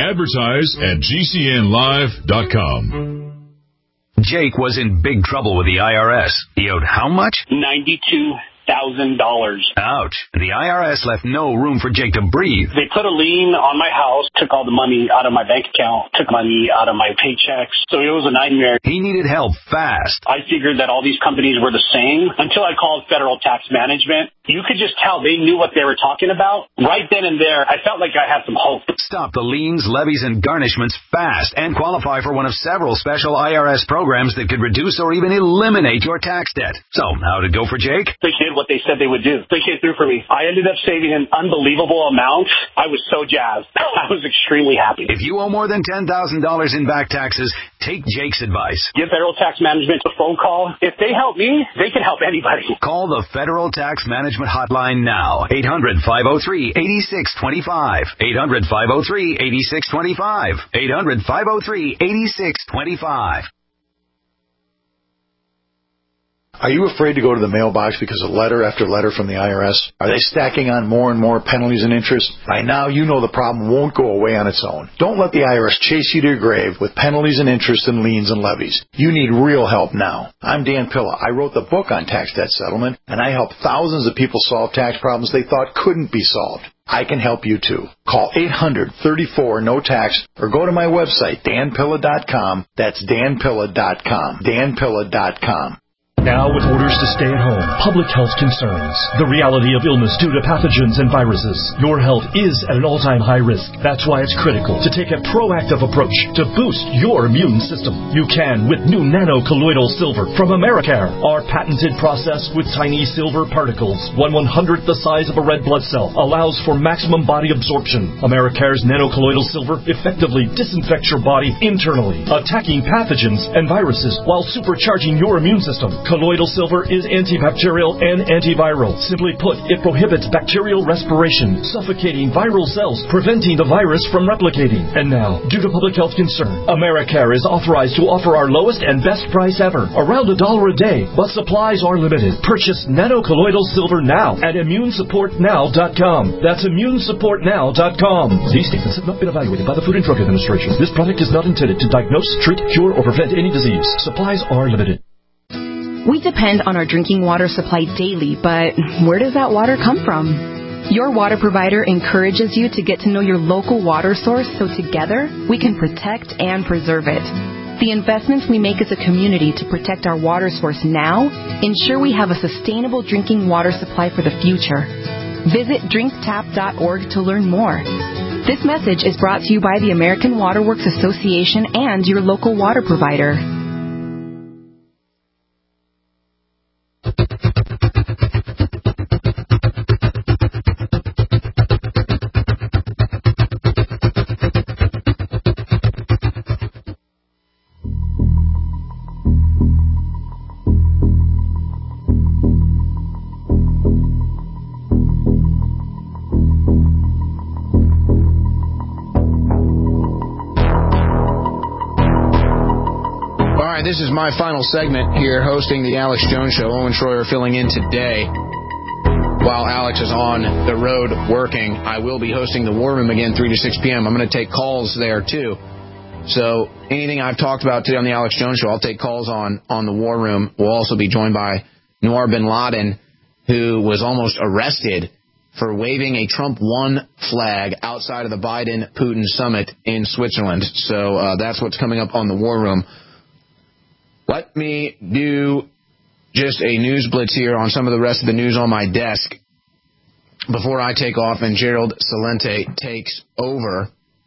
Advertise@GCNlive.com. Jake was in big trouble with the IRS. He owed how much? $92,000. Ouch. The IRS left no room for Jake to breathe. They put a lien on my house, took all the money out of my bank account, took money out of my paychecks. So it was a nightmare. He needed help fast. I figured that all these companies were the same until I called Federal Tax Management. You could just tell they knew what they were talking about. Right then and there, I felt like I had some hope. Stop the liens, levies, and garnishments fast and qualify for one of several special IRS programs that could reduce or even eliminate your tax debt. So, how did it go for Jake? They did what they said they would do. They came through for me. I ended up saving an unbelievable amount. I was so jazzed. I was extremely happy. If you owe more than $10,000 in back taxes, take Jake's advice. Give Federal Tax Management a phone call. If they help me, they can help anybody. Call the Federal Tax Management Hotline now. 800-503-8625. 800-503-8625. 800-503-8625. Are you afraid to go to the mailbox because of letter after letter from the IRS? Are they stacking on more and more penalties and interest? By now, you know the problem won't go away on its own. Don't let the IRS chase you to your grave with penalties and interest and liens and levies. You need real help now. I'm Dan Pilla. I wrote the book on tax debt settlement, and I help thousands of people solve tax problems they thought couldn't be solved. I can help you too. Call 800-34-NO-TAX or go to my website, danpilla.com. That's danpilla.com. danpilla.com. Now, with orders to stay at home, public health concerns, the reality of illness due to pathogens and viruses, your health is at an all-time high risk. That's why it's critical to take a proactive approach to boost your immune system. You can with new nano-colloidal silver from Americare. Our patented process with tiny silver particles, 1/100th the size of a red blood cell, allows for maximum body absorption. Americare's nano-colloidal silver effectively disinfects your body internally, attacking pathogens and viruses while supercharging your immune system. Colloidal silver is antibacterial and antiviral. Simply put, it prohibits bacterial respiration, suffocating viral cells, preventing the virus from replicating. And now, due to public health concern, Americare is authorized to offer our lowest and best price ever, around $1 a day, but supplies are limited. Purchase nano-colloidal silver now at ImmuneSupportNow.com. That's ImmuneSupportNow.com. These statements have not been evaluated by the Food and Drug Administration. This product is not intended to diagnose, treat, cure, or prevent any disease. Supplies are limited. We depend on our drinking water supply daily, but where does that water come from? Your water provider encourages you to get to know your local water source so together we can protect and preserve it. The investments we make as a community to protect our water source now ensure we have a sustainable drinking water supply for the future. Visit drinktap.org to learn more. This message is brought to you by the American Water Works Association and your local water provider. This is my final segment here hosting the Alex Jones Show. Owen Schroyer filling in today. While Alex is on the road working, I will be hosting the War Room again 3 to 6 p.m. I'm going to take calls there, too. So anything I've talked about today on the Alex Jones Show, I'll take calls on the War Room. We'll also be joined by Noor bin Laden, who was almost arrested for waving a Trump 1 flag outside of the Biden-Putin summit in Switzerland. So that's what's coming up on the War Room. Let me do just a news blitz here on some of the rest of the news on my desk before I take off and Gerald Celente takes over.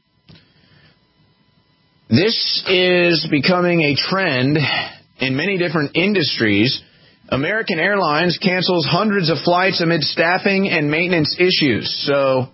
This is becoming a trend in many different industries. American Airlines cancels hundreds of flights amid staffing and maintenance issues. So,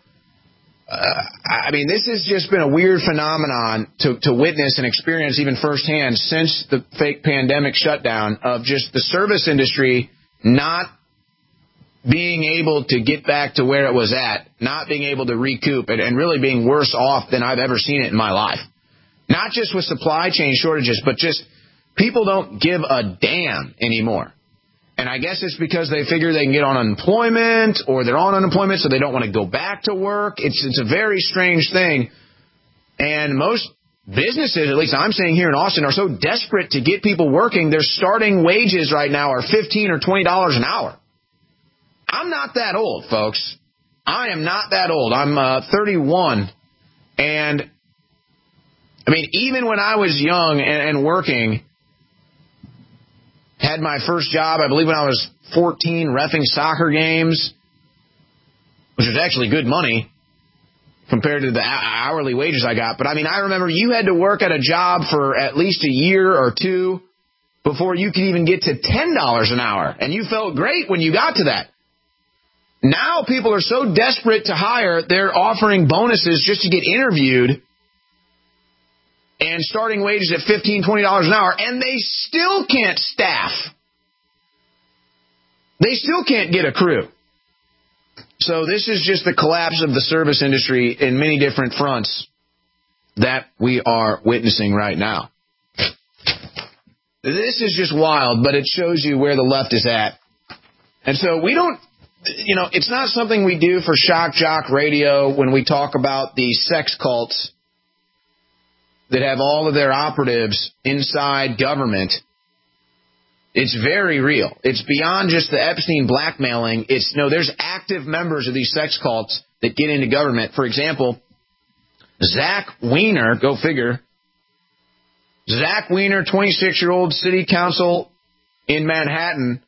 this has just been a weird phenomenon to witness and experience even firsthand since the fake pandemic shutdown of just the service industry not being able to get back to where it was at, not being able to recoup, and really being worse off than I've ever seen it in my life. Not just with supply chain shortages, but just people don't give a damn anymore. And I guess it's because they figure they can get on unemployment, or they're on unemployment, so they don't want to go back to work. It's a very strange thing. And most businesses, at least I'm saying here in Austin, are so desperate to get people working, their starting wages right now are $15 or $20 an hour. I'm not that old, folks. I am not that old. I'm 31. And, I mean, even when I was young and working, had my first job, I believe when I was 14, reffing soccer games, which was actually good money compared to the hourly wages I got. But, I mean, I remember you had to work at a job for at least a year or two before you could even get to $10 an hour. And you felt great when you got to that. Now people are so desperate to hire, they're offering bonuses just to get interviewed and starting wages at $15, $20 an hour, and they still can't staff. They still can't get a crew. So this is just the collapse of the service industry in many different fronts that we are witnessing right now. This is just wild, but it shows you where the left is at. And so we don't, it's not something we do for shock jock radio when we talk about these sex cults that have all of their operatives inside government. It's very real. It's beyond just the Epstein blackmailing. There's active members of these sex cults that get into government. For example, Zach Wiener, go figure. Zach Wiener, 26-year-old city council in Manhattan,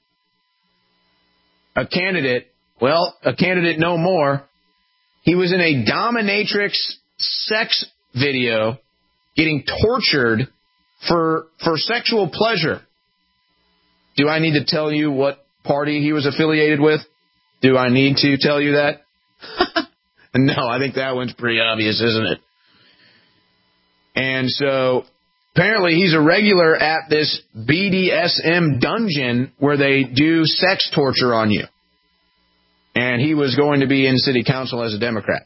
a candidate no more. He was in a dominatrix sex video getting tortured for sexual pleasure. Do I need to tell you what party he was affiliated with? Do I need to tell you that? No, I think that one's pretty obvious, isn't it? And so apparently he's a regular at this BDSM dungeon where they do sex torture on you. And he was going to be in city council as a Democrat.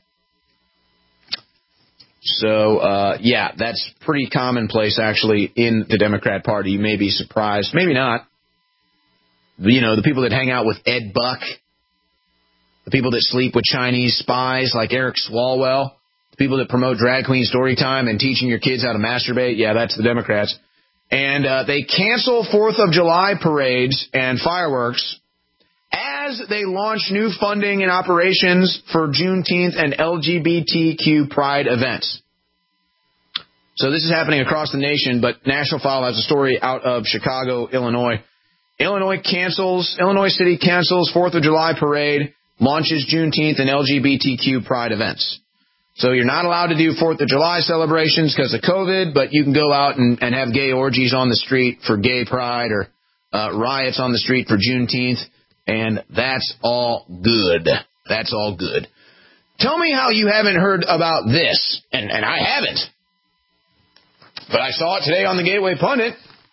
So, that's pretty commonplace, actually, in the Democrat Party. You may be surprised. Maybe not. The people that hang out with Ed Buck, the people that sleep with Chinese spies like Eric Swalwell, the people that promote drag queen story time and teaching your kids how to masturbate, that's the Democrats. And they cancel 4th of July parades and fireworks as they launch new funding and operations for Juneteenth and LGBTQ Pride events. So this is happening across the nation, but National File has a story out of Chicago, Illinois. Illinois City cancels 4th of July parade, launches Juneteenth and LGBTQ Pride events. So you're not allowed to do 4th of July celebrations because of COVID, but you can go out and have gay orgies on the street for gay pride or riots on the street for Juneteenth. And that's all good. That's all good. Tell me how you haven't heard about this. And I haven't. But I saw it today on the Gateway Pundit.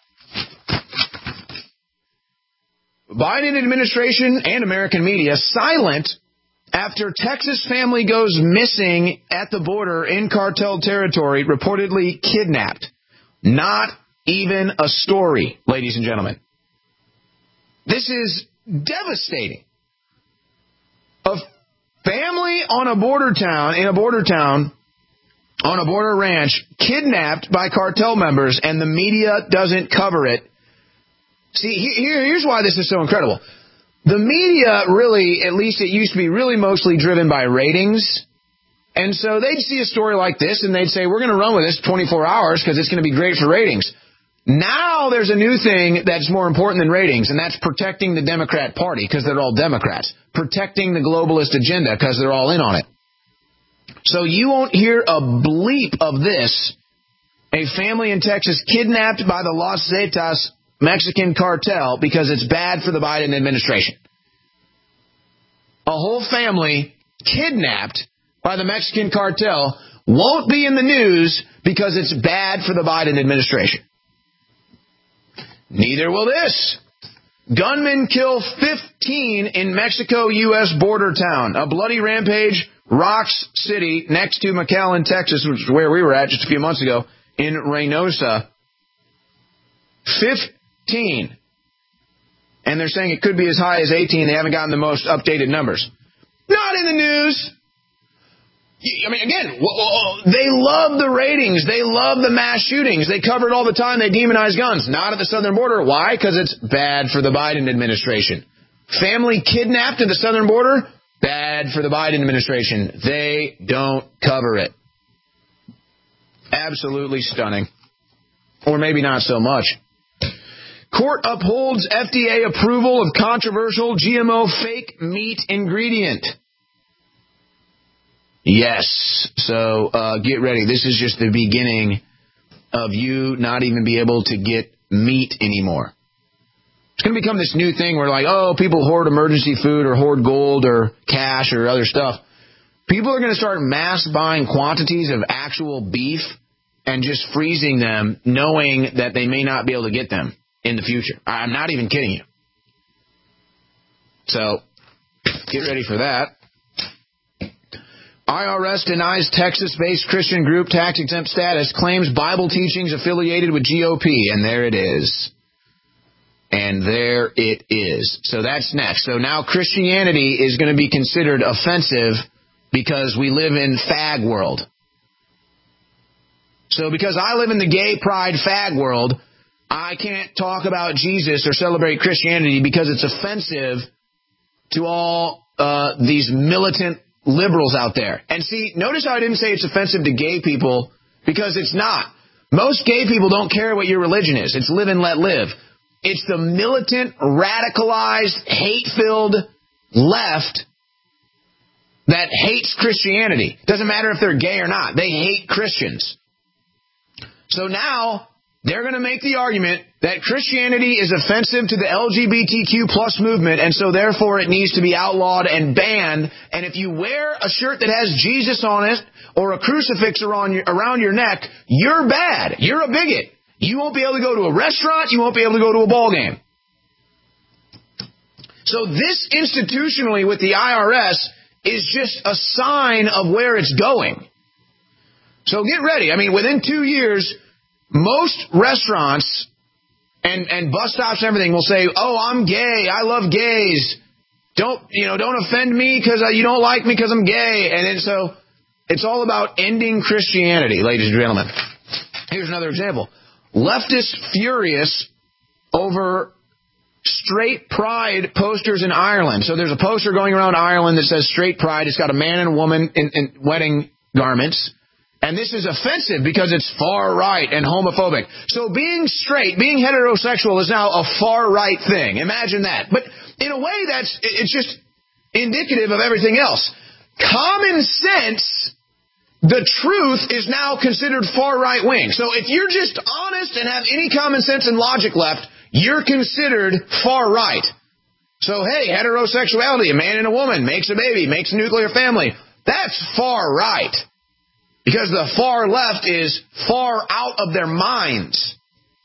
Biden administration and American media silent after Texas family goes missing at the border in cartel territory, reportedly kidnapped. Not even a story, ladies and gentlemen. This is devastating. A family on a border town, on a border ranch, kidnapped by cartel members, and the media doesn't cover it. See, here's why this is so incredible. The media really, at least it used to be, really mostly driven by ratings. And so they'd see a story like this, and they'd say, we're going to run with this 24 hours because it's going to be great for ratings. Now there's a new thing that's more important than ratings, and that's protecting the Democrat Party because they're all Democrats. Protecting the globalist agenda because they're all in on it. So you won't hear a bleep of this. A family in Texas kidnapped by the Los Zetas Mexican cartel because it's bad for the Biden administration. A whole family kidnapped by the Mexican cartel won't be in the news because it's bad for the Biden administration. Neither will this. Gunmen kill 15 in Mexico-U.S. border town. A bloody rampage rocks city next to McAllen, Texas, which is where we were at just a few months ago, in Reynosa. 15. And they're saying it could be as high as 18. They haven't gotten the most updated numbers. Not in the news. I mean, again, they love the ratings. They love the mass shootings. They cover it all the time. They demonize guns. Not at the southern border. Why? Because it's bad for the Biden administration. Family kidnapped at the southern border? Bad for the Biden administration. They don't cover it. Absolutely stunning. Or maybe not so much. Court upholds FDA approval of controversial GMO fake meat ingredient. Yes. So get ready. This is just the beginning of you not even be able to get meat anymore. It's going to become this new thing where like, oh, people hoard emergency food or hoard gold or cash or other stuff. People are going to start mass buying quantities of actual beef and just freezing them knowing that they may not be able to get them in the future. I'm not even kidding you. So get ready for that. IRS denies Texas-based Christian group tax-exempt status, claims Bible teachings affiliated with GOP, and there it is. And there it is. So that's next. So now Christianity is going to be considered offensive because we live in fag world. So because I live in the gay pride fag world, I can't talk about Jesus or celebrate Christianity because it's offensive to all these militant liberals out there. And see, notice how I didn't say it's offensive to gay people, because it's not. Most gay people don't care what your religion is. It's live and let live. It's the militant, radicalized, hate-filled left that hates Christianity. Doesn't matter if they're gay or not. They hate Christians. So now they're going to make the argument that Christianity is offensive to the LGBTQ plus movement, and so therefore it needs to be outlawed and banned. And if you wear a shirt that has Jesus on it or a crucifix around your neck, you're bad. You're a bigot. You won't be able to go to a restaurant. You won't be able to go to a ball game. So this institutionally with the IRS is just a sign of where it's going. So get ready. I mean, within 2 years, most restaurants and bus stops and everything will say, oh, I'm gay. I love gays. Don't offend me because you don't like me because I'm gay. And then so it's all about ending Christianity, ladies and gentlemen. Here's another example. Leftists furious over straight pride posters in Ireland. So there's a poster going around Ireland that says straight pride. It's got a man and a woman in wedding garments. And this is offensive because it's far right and homophobic. So being straight, being heterosexual is now a far right thing. Imagine that. But in a way, it's just indicative of everything else. Common sense, the truth is now considered far right wing. So if you're just honest and have any common sense and logic left, you're considered far right. So hey, heterosexuality, a man and a woman, makes a baby, makes a nuclear family, that's far right. Because the far left is far out of their minds.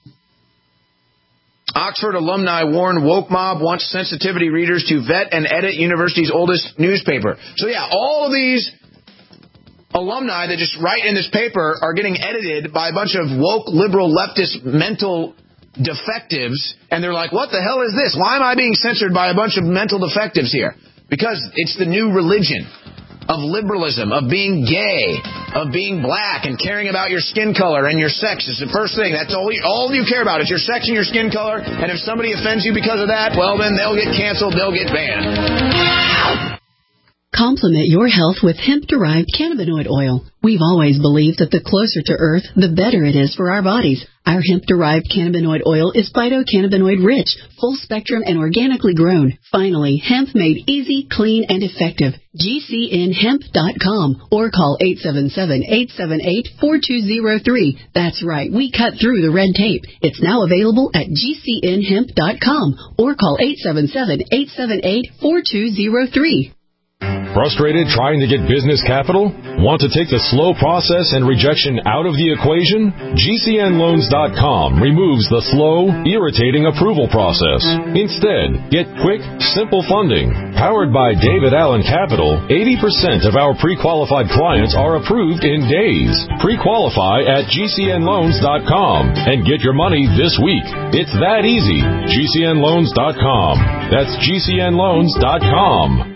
Oxford alumni warn woke mob wants sensitivity readers to vet and edit university's oldest newspaper. So yeah, all of these alumni that just write in this paper are getting edited by a bunch of woke, liberal, leftist, mental defectives. And they're like, what the hell is this? Why am I being censored by a bunch of mental defectives here? Because it's the new religion of liberalism, of being gay, of being black and caring about your skin color and your sex. It's the first thing. That's all you care about is your sex and your skin color. And if somebody offends you because of that, well, then they'll get canceled. They'll get banned. Complement your health with hemp-derived cannabinoid oil. We've always believed that the closer to Earth, the better it is for our bodies. Our hemp-derived cannabinoid oil is phytocannabinoid-rich, full-spectrum, and organically grown. Finally, hemp made easy, clean, and effective. GCNhemp.com or call 877-878-4203. That's right, we cut through the red tape. It's now available at GCNhemp.com or call 877-878-4203. Frustrated trying to get business capital? Want to take the slow process and rejection out of the equation? GCNloans.com removes the slow, irritating approval process. Instead, get quick, simple funding. Powered by David Allen Capital, 80% of our pre-qualified clients are approved in days. Pre-qualify at GCNloans.com and get your money this week. It's that easy. GCNloans.com. That's GCNloans.com.